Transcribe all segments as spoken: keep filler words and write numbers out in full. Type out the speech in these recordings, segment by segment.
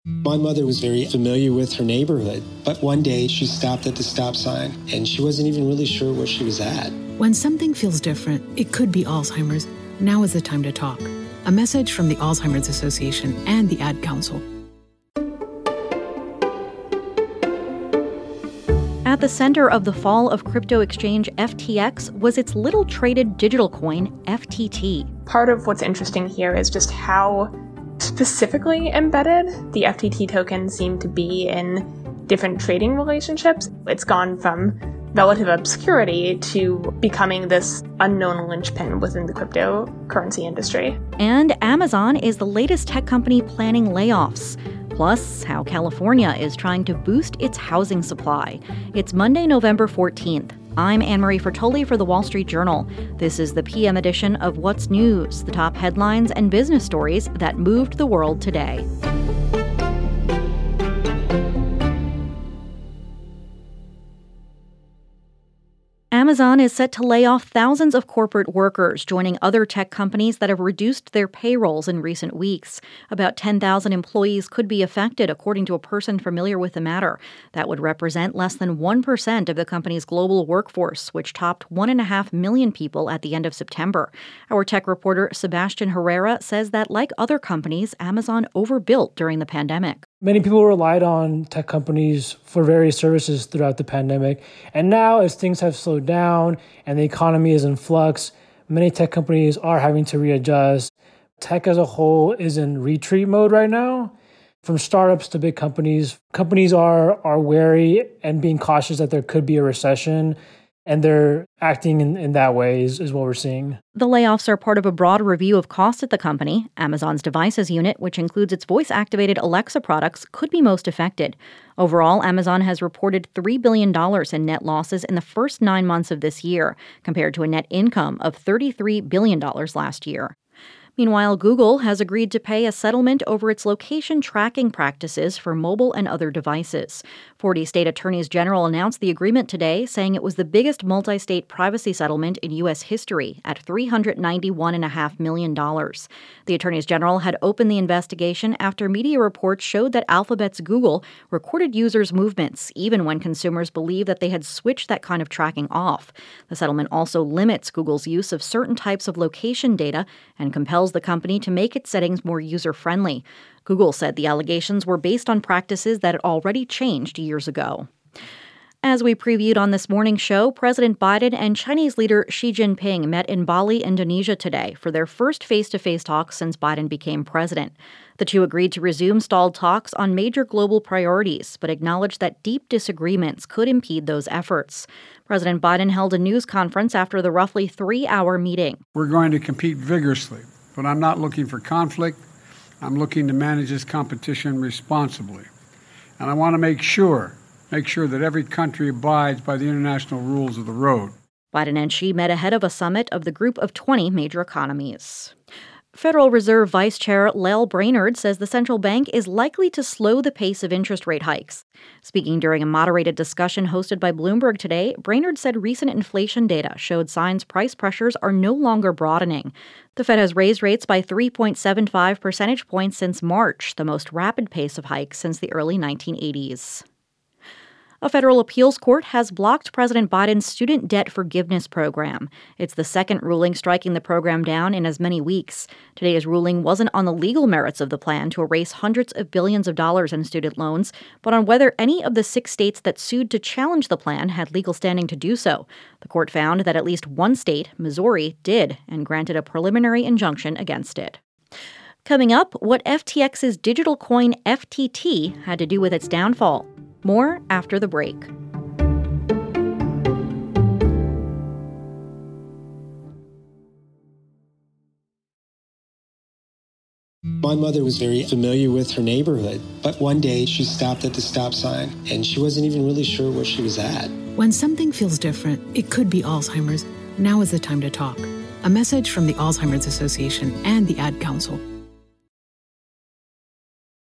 My mother was very familiar with her neighborhood, but one day she stopped at the stop sign and she wasn't even really sure where she was at. When something feels different, it could be Alzheimer's. Now is the time to talk. A message from the Alzheimer's Association and the Ad Council. At the center of the fall of crypto exchange F T X was its little traded digital coin, F T T. Part of what's interesting here is just how specifically embedded the F T T token seemed to be in different trading relationships. It's gone from relative obscurity to becoming this unknown linchpin within the cryptocurrency industry. And Amazon is the latest tech company planning layoffs. Plus, how California is trying to boost its housing supply. It's Monday, November fourteenth. I'm Anne-Marie Fertoli for The Wall Street Journal. This is the P M edition of What's News, the top headlines and business stories that moved the world today. Amazon is set to lay off thousands of corporate workers, joining other tech companies that have reduced their payrolls in recent weeks. About ten thousand employees could be affected, according to a person familiar with the matter. That would represent less than one percent of the company's global workforce, which topped one point five million people at the end of September. Our tech reporter Sebastian Herrera says that, like other companies, Amazon overbuilt during the pandemic. Many people relied on tech companies for various services throughout the pandemic. And now, as things have slowed down and the economy is in flux, many tech companies are having to readjust. Tech as a whole is in retreat mode right now. From startups to big companies, companies are, are wary and being cautious that there could be a recession. And they're acting in, in that way is, is what we're seeing. The layoffs are part of a broad review of costs at the company. Amazon's devices unit, which includes its voice-activated Alexa products, could be most affected. Overall, Amazon has reported three billion dollars in net losses in the first nine months of this year, compared to a net income of thirty-three billion dollars last year. Meanwhile, Google has agreed to pay a settlement over its location tracking practices for mobile and other devices. forty state attorneys general announced the agreement today, saying it was the biggest multi-state privacy settlement in U S history at three hundred ninety-one point five million dollars. The attorneys general had opened the investigation after media reports showed that Alphabet's Google recorded users' movements, even when consumers believed that they had switched that kind of tracking off. The settlement also limits Google's use of certain types of location data and compels the company to make its settings more user-friendly. Google said the allegations were based on practices that had already changed years ago. As we previewed on this morning's show, President Biden and Chinese leader Xi Jinping met in Bali, Indonesia today for their first face-to-face talks since Biden became president. The two agreed to resume stalled talks on major global priorities, but acknowledged that deep disagreements could impede those efforts. President Biden held a news conference after the roughly three-hour meeting. We're going to compete vigorously, but I'm not looking for conflict. I'm looking to manage this competition responsibly. And I want to make sure, make sure that every country abides by the international rules of the road. Biden and Xi met ahead of a summit of the group of twenty major economies. Federal Reserve Vice Chair Lael Brainerd says the central bank is likely to slow the pace of interest rate hikes. Speaking during a moderated discussion hosted by Bloomberg today, Brainerd said recent inflation data showed signs price pressures are no longer broadening. The Fed has raised rates by three point seven five percentage points since March, the most rapid pace of hikes since the early nineteen eighties. A federal appeals court has blocked President Biden's student debt forgiveness program. It's the second ruling striking the program down in as many weeks. Today's ruling wasn't on the legal merits of the plan to erase hundreds of billions of dollars in student loans, but on whether any of the six states that sued to challenge the plan had legal standing to do so. The court found that at least one state, Missouri, did and granted a preliminary injunction against it. Coming up, what F T X's digital coin F T T had to do with its downfall. More after the break. My mother was very familiar with her neighborhood, but one day she stopped at the stop sign and she wasn't even really sure where she was at. When something feels different, it could be Alzheimer's. Now is the time to talk. A message from the Alzheimer's Association and the Ad Council.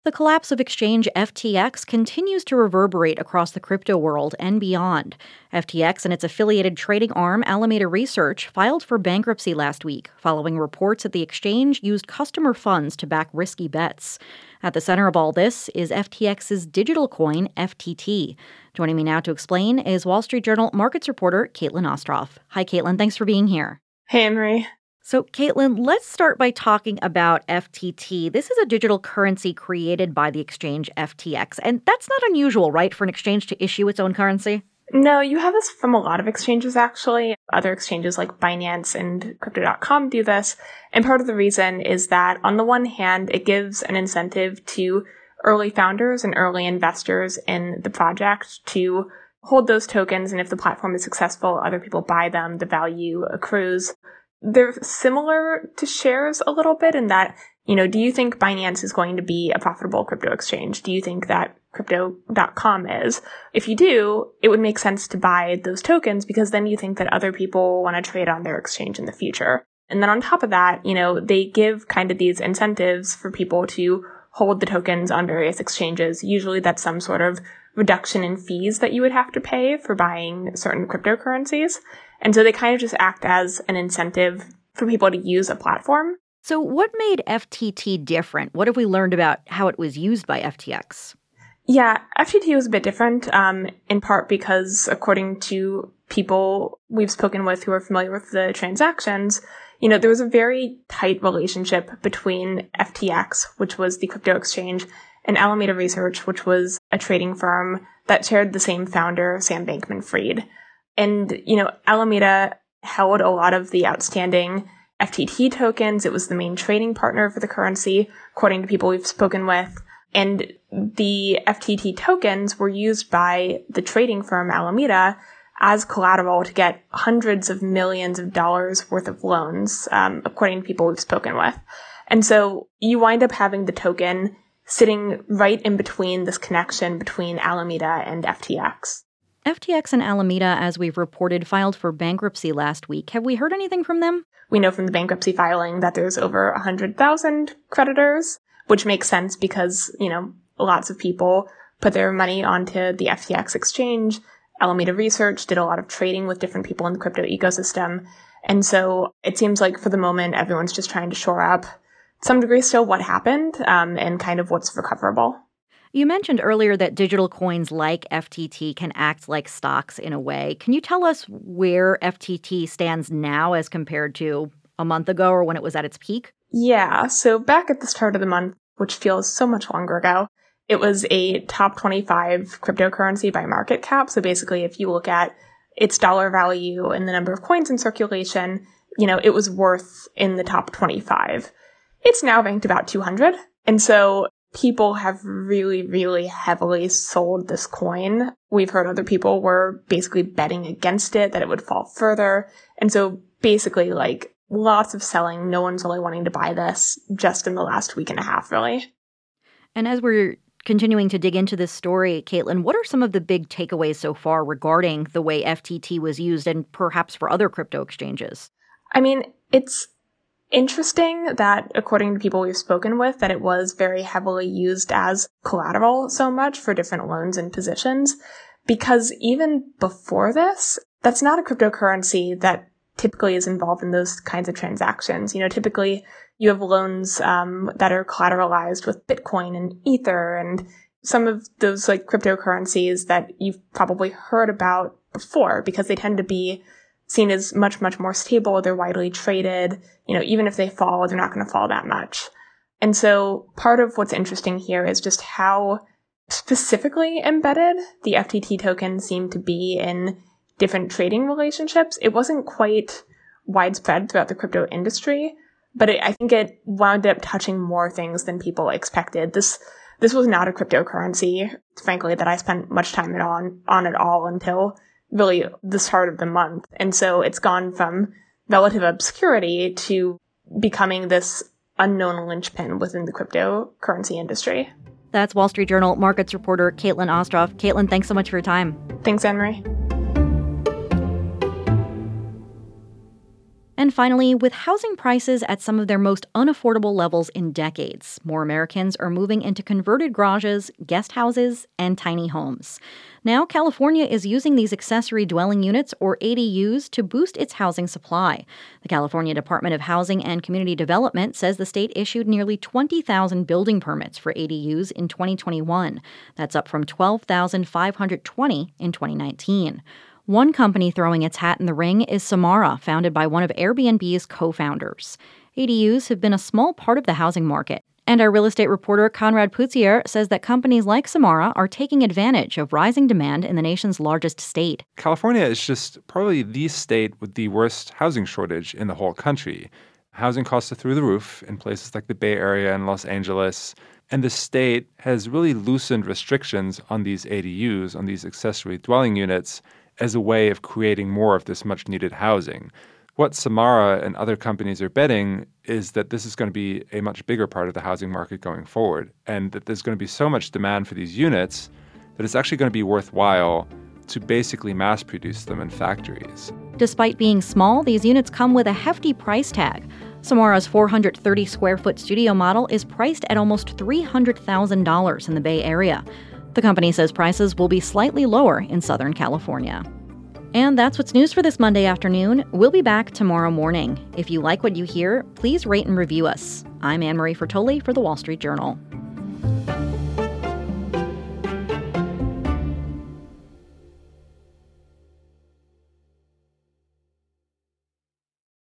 The collapse of exchange F T X continues to reverberate across the crypto world and beyond. F T X and its affiliated trading arm, Alameda Research, filed for bankruptcy last week, following reports that the exchange used customer funds to back risky bets. At the center of all this is F T X's digital coin, F T T. Joining me now to explain is Wall Street Journal markets reporter Caitlin Ostroff. Hi, Caitlin. Thanks for being here. Hey, Anne-Marie. So, Caitlin, let's start by talking about F T T. This is a digital currency created by the exchange F T X, and that's not unusual, right, for an exchange to issue its own currency? No, you have this from a lot of exchanges, actually. Other exchanges like Binance and Crypto dot com do this. And part of the reason is that, on the one hand, it gives an incentive to early founders and early investors in the project to hold those tokens. And if the platform is successful, other people buy them, the value accrues. They're similar to shares a little bit in that, you know, do you think Binance is going to be a profitable crypto exchange? Do you think that Crypto dot com is? If you do, it would make sense to buy those tokens because then you think that other people want to trade on their exchange in the future. And then on top of that, you know, they give kind of these incentives for people to hold the tokens on various exchanges. Usually that's some sort of reduction in fees that you would have to pay for buying certain cryptocurrencies. And so they kind of just act as an incentive for people to use a platform. So what made F T T different? What have we learned about how it was used by F T X? Yeah, F T T was a bit different, um, in part because according to people we've spoken with who are familiar with the transactions, you know, there was a very tight relationship between F T X, which was the crypto exchange, and Alameda Research, which was a trading firm that shared the same founder, Sam Bankman-Fried. And, you know, Alameda held a lot of the outstanding F T T tokens. It was the main trading partner for the currency, according to people we've spoken with. And the F T T tokens were used by the trading firm Alameda as collateral to get hundreds of millions of dollars worth of loans, um, according to people we've spoken with. And so you wind up having the token sitting right in between this connection between Alameda and F T X. F T X and Alameda, as we've reported, filed for bankruptcy last week. Have we heard anything from them? We know from the bankruptcy filing that there's over one hundred thousand creditors, which makes sense because, you know, lots of people put their money onto the F T X exchange. Alameda Research did a lot of trading with different people in the crypto ecosystem. And so it seems like for the moment, everyone's just trying to shore up, to some degree, still what happened um, and kind of what's recoverable. You mentioned earlier that digital coins like F T T can act like stocks in a way. Can you tell us where F T T stands now as compared to a month ago or when it was at its peak? Yeah, so back at the start of the month, which feels so much longer ago, it was a top twenty-five cryptocurrency by market cap. So basically, if you look at its dollar value and the number of coins in circulation, you know, it was worth in the top twenty-five. It's now ranked about two hundred. And so people have really, really heavily sold this coin. We've heard other people were basically betting against it, that it would fall further. And so basically, like, lots of selling. No one's really wanting to buy this just in the last week and a half, really. And as we're continuing to dig into this story, Caitlin, what are some of the big takeaways so far regarding the way F T T was used and perhaps for other crypto exchanges? I mean, it's interesting that, according to people we've spoken with, that it was very heavily used as collateral so much for different loans and positions, because even before this, that's not a cryptocurrency that typically is involved in those kinds of transactions. You know, typically you have loans um, that are collateralized with Bitcoin and Ether and some of those like cryptocurrencies that you've probably heard about before because they tend to be seen as much, much more stable. They're widely traded. You know, even if they fall, they're not going to fall that much. And so part of what's interesting here is just how specifically embedded the F T T token seemed to be in different trading relationships. It wasn't quite widespread throughout the crypto industry, but it, I think it wound up touching more things than people expected. This this was not a cryptocurrency, frankly, that I spent much time on, on at all until really the start of the month. And so it's gone from relative obscurity to becoming this unknown linchpin within the cryptocurrency industry. That's Wall Street Journal markets reporter Caitlin Ostroff. Caitlin, thanks so much for your time. Thanks, Anne-Marie. And finally, with housing prices at some of their most unaffordable levels in decades, more Americans are moving into converted garages, guest houses, and tiny homes. Now, California is using these accessory dwelling units, or A D Us, to boost its housing supply. The California Department of Housing and Community Development says the state issued nearly twenty thousand building permits for A D Us in twenty twenty-one. That's up from twelve thousand five hundred twenty in twenty nineteen. One company throwing its hat in the ring is Samara, founded by one of Airbnb's co-founders. A D Us have been a small part of the housing market, and our real estate reporter Conrad Putsier says that companies like Samara are taking advantage of rising demand in the nation's largest state. California is just probably the state with the worst housing shortage in the whole country. Housing costs are through the roof in places like the Bay Area and Los Angeles, and the state has really loosened restrictions on these A D Us, on these accessory dwelling units, as a way of creating more of this much-needed housing. What Samara and other companies are betting is that this is going to be a much bigger part of the housing market going forward, and that there's going to be so much demand for these units that it's actually going to be worthwhile to basically mass-produce them in factories. Despite being small, these units come with a hefty price tag. Samara's four hundred thirty square foot studio model is priced at almost three hundred thousand dollars in the Bay Area. The company says prices will be slightly lower in Southern California. And that's what's news for this Monday afternoon. We'll be back tomorrow morning. If you like what you hear, please rate and review us. I'm Anne Marie Fertoli for The Wall Street Journal.